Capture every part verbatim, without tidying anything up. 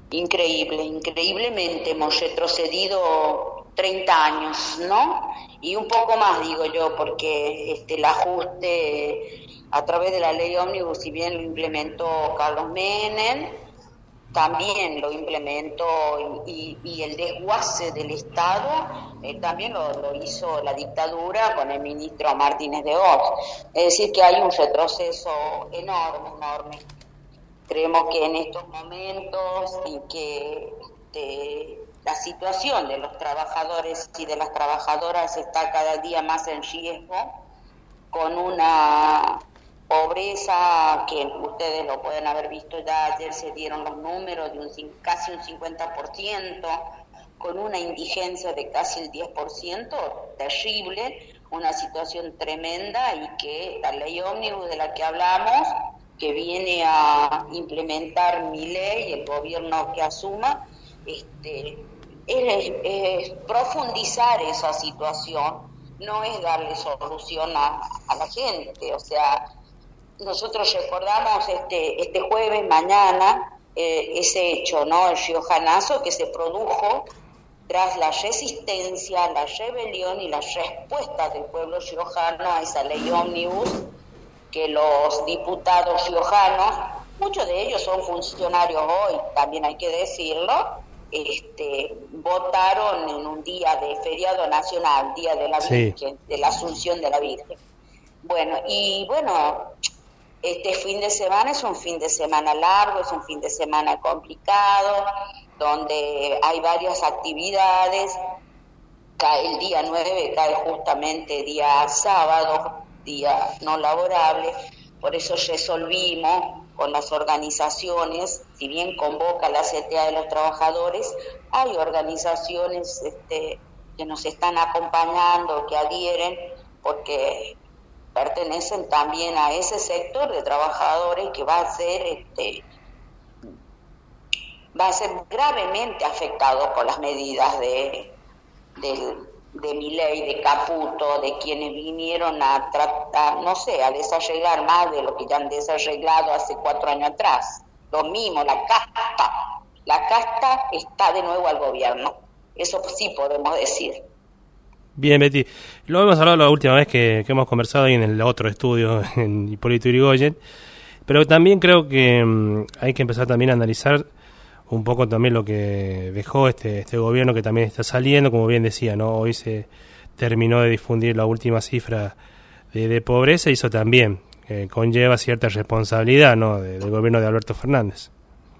Increíble, increíblemente hemos retrocedido treinta años, ¿no? Y un poco más, digo yo, porque este, el ajuste a través de la ley ómnibus, si bien lo implementó Carlos Menem, también lo implementó y, y el desguace del Estado eh, también lo, lo hizo la dictadura con el ministro Martínez de Oz. Es decir, que hay un retroceso enorme, enorme. Creemos que en estos momentos en que este, la situación de los trabajadores y de las trabajadoras está cada día más en riesgo, con una pobreza que ustedes lo pueden haber visto ya, ayer se dieron los números de un, casi un cincuenta por ciento, con una indigencia de casi el diez por ciento, terrible, una situación tremenda, y que la ley ómnibus de la que hablamos, que viene a implementar mi ley, el gobierno que asuma, este, es, es profundizar esa situación, no es darle solución a, a la gente. O sea, nosotros recordamos este, este jueves, mañana, eh, ese hecho, ¿no? El riojanazo que se produjo tras la resistencia, la rebelión y la respuesta del pueblo riojano a esa ley ómnibus, que los diputados riojanos, muchos de ellos son funcionarios hoy, también hay que decirlo, este, votaron en un día de feriado nacional, Día de la Virgen, sí, de la Asunción de la Virgen. Bueno, y bueno, este fin de semana es un fin de semana largo, es un fin de semana complicado, donde hay varias actividades. Cae el día nueve, cae justamente día sábado, día no laborable, por eso resolvimos con las organizaciones, si bien convoca la C T A de los trabajadores, hay organizaciones este, que nos están acompañando, que adhieren, porque pertenecen también a ese sector de trabajadores que va a ser este, va a ser gravemente afectado por las medidas de del de Milei, de Caputo, de quienes vinieron a tratar, no sé, a desarreglar más de lo que ya han desarreglado hace cuatro años atrás. Lo mismo, la casta, la casta está de nuevo al gobierno. Eso sí podemos decir. Bien, Betty, lo hemos hablado la última vez que, que hemos conversado ahí en el otro estudio, en Hipólito Yrigoyen, pero también creo que um, hay que empezar también a analizar un poco también lo que dejó este este gobierno que también está saliendo, como bien decía, ¿no? Hoy se terminó de difundir la última cifra de, de pobreza, y eso también eh, conlleva cierta responsabilidad, ¿no?, de, del gobierno de Alberto Fernández.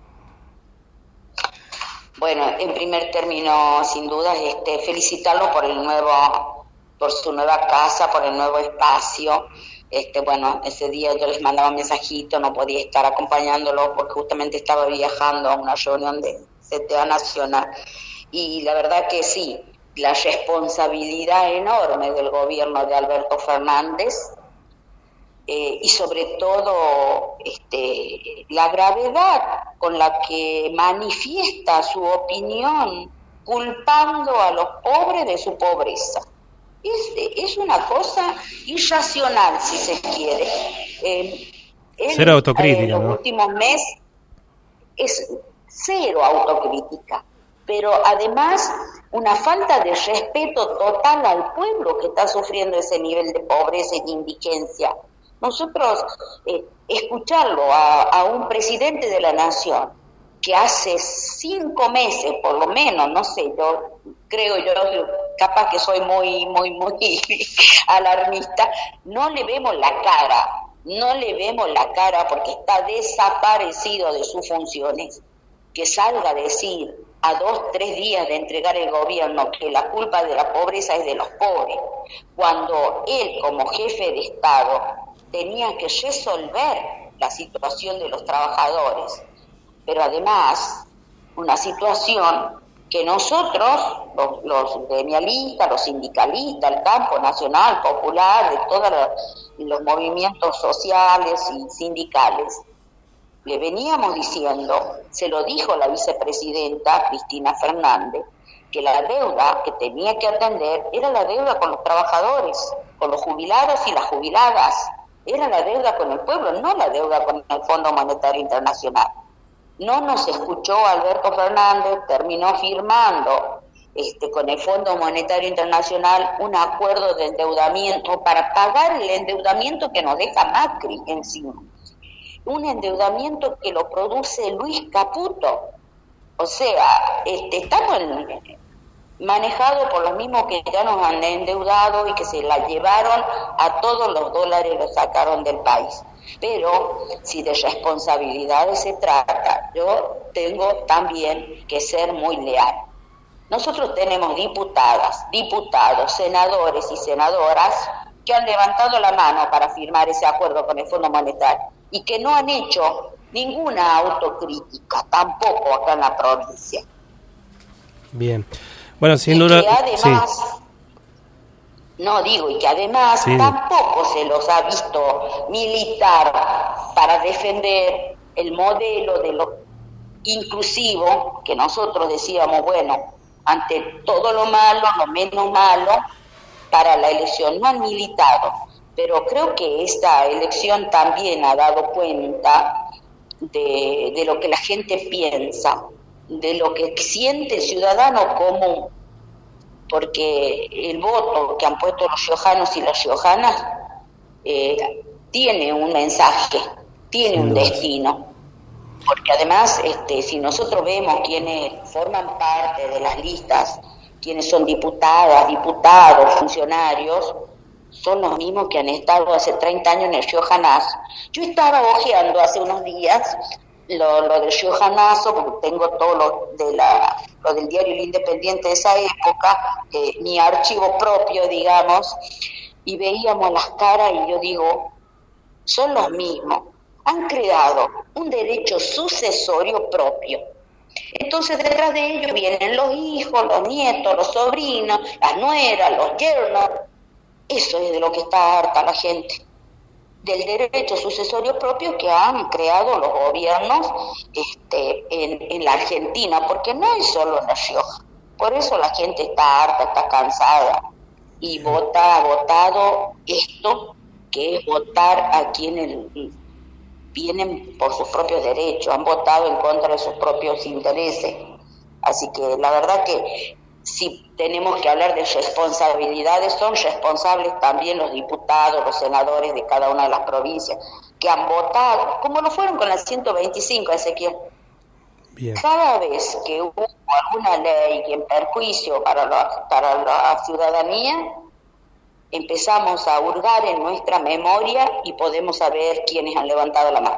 Bueno, en primer término, sin duda, este, felicitarlo por el nuevo, por su nueva casa, por el nuevo espacio. Este, bueno, ese día yo les mandaba un mensajito, no podía estar acompañándolo porque justamente estaba viajando a una reunión de C T A Nacional. Y la verdad que sí, la responsabilidad enorme del gobierno de Alberto Fernández, eh, y sobre todo este, la gravedad con la que manifiesta su opinión, culpando a los pobres de su pobreza. Es, es una cosa irracional, si se quiere. Eh, él, Cero autocrítica, eh, los ¿no? últimos meses es cero autocrítica, pero además una falta de respeto total al pueblo que está sufriendo ese nivel de pobreza y de indigencia. Nosotros, eh, escucharlo a, a un presidente de la nación que hace cinco meses, por lo menos, no sé, yo creo, yo capaz que soy muy, muy, muy alarmista, no le vemos la cara, no le vemos la cara porque está desaparecido de sus funciones, que salga a decir a dos, tres días de entregar el gobierno que la culpa de la pobreza es de los pobres, cuando él como jefe de Estado tenía que resolver la situación de los trabajadores. Pero además, una situación que nosotros, los, los gremialistas, los sindicalistas, el campo nacional, popular, de todos los, los movimientos sociales y sindicales, le veníamos diciendo, se lo dijo la vicepresidenta Cristina Fernández, que la deuda que tenía que atender era la deuda con los trabajadores, con los jubilados y las jubiladas, era la deuda con el pueblo, no la deuda con el Fondo Monetario Internacional. no nos escuchó Alberto Fernández, terminó firmando este, con el Fondo Monetario Internacional un acuerdo de endeudamiento para pagar el endeudamiento que nos deja Macri encima. Un endeudamiento que lo produce Luis Caputo. O sea, este, estamos en, manejados por los mismos que ya nos han endeudado y que se la llevaron a todos los dólares, los sacaron del país. Pero si de responsabilidades se trata, yo tengo también que ser muy leal. Nosotros tenemos diputadas, diputados, senadores y senadoras que han levantado la mano para firmar ese acuerdo con el Fondo Monetario y que no han hecho ninguna autocrítica, tampoco acá en la provincia. Bien. Bueno, sin y duda... que además... Sí. No, digo, y que además sí. tampoco se los ha visto militar para defender el modelo de lo inclusivo, que nosotros decíamos, bueno, ante todo lo malo, lo menos malo, para la elección. No han militado, pero creo que esta elección también ha dado cuenta de, de lo que la gente piensa, de lo que siente el ciudadano común, porque el voto que han puesto los riojanos y las riojanas eh, tiene un mensaje, tiene Sin un duda. destino, porque además este, si nosotros vemos quienes forman parte de las listas, quienes son diputadas, diputados, funcionarios, son los mismos que han estado hace treinta años en el riojanazo. Yo estaba hojeando hace unos días lo, lo del riojanazo, porque tengo todo lo, de la, lo del diario El Independiente de esa época, eh, mi archivo propio, digamos, y veíamos las caras y yo digo, son los mismos, han creado un derecho sucesorio propio. Entonces detrás de ellos vienen los hijos, los nietos, los sobrinos, las nueras, los yernos. Eso es de lo que está harta la gente, del derecho sucesorio propio que han creado los gobiernos este, en, en la Argentina, porque no es solo en La Rioja. Por eso la gente está harta, está cansada y vota, ha votado esto, que es votar a quienes vienen por sus propios derechos, han votado en contra de sus propios intereses. Así que la verdad que si tenemos que hablar de responsabilidades, son responsables también los diputados, los senadores de cada una de las provincias, que han votado, como lo fueron con la ciento veinticinco, Ezequiel. Bien. Cada vez que hubo alguna ley en perjuicio para la, para la ciudadanía, empezamos a hurgar en nuestra memoria y podemos saber quiénes han levantado la mano.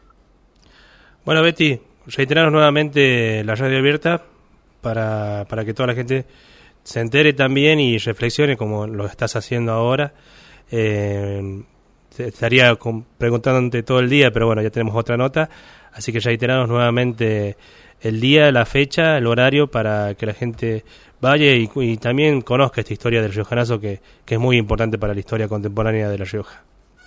Bueno, Betty, reiteramos nuevamente la radio abierta para, para que toda la gente se entere también y reflexione como lo estás haciendo ahora. Eh, estaría con, preguntándote todo el día, pero bueno, ya tenemos otra nota, así que reiteramos nuevamente el día, la fecha, el horario para que la gente vaya y, y también conozca esta historia del riojanazo que, que es muy importante para la historia contemporánea de La Rioja.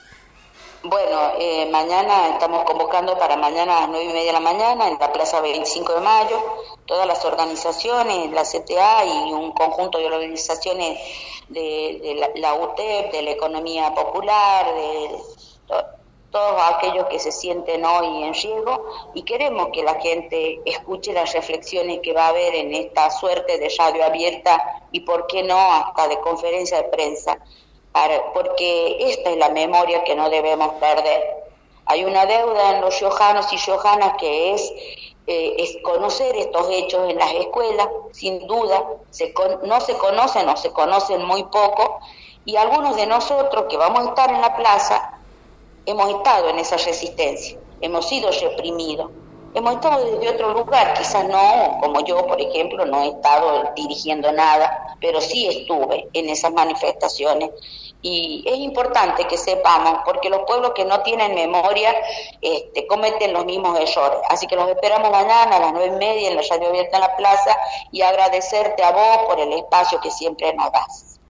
Bueno, eh, mañana estamos convocando para mañana a las nueve y media de la mañana en la Plaza veinticinco de Mayo, todas las organizaciones, la C T A y un conjunto de organizaciones de, de la, la U T E P, de la economía popular, de to, todos aquellos que se sienten hoy en riesgo, y queremos que la gente escuche las reflexiones que va a haber en esta suerte de radio abierta y, por qué no, hasta de conferencia de prensa, para, porque esta es la memoria que no debemos perder. Hay una deuda en los riojanos y riojanas que es, eh, es conocer estos hechos en las escuelas, sin duda, se con, no se conocen o se conocen muy poco, y algunos de nosotros que vamos a estar en la plaza hemos estado en esa resistencia, hemos sido reprimidos, hemos estado desde otro lugar, quizás no, como yo, por ejemplo, no he estado dirigiendo nada, pero sí estuve en esas manifestaciones, y es importante que sepamos, porque los pueblos que no tienen memoria este, cometen los mismos errores. Así que los esperamos mañana a las nueve y media en la radio abierta en la plaza, y agradecerte a vos por el espacio que siempre nos das.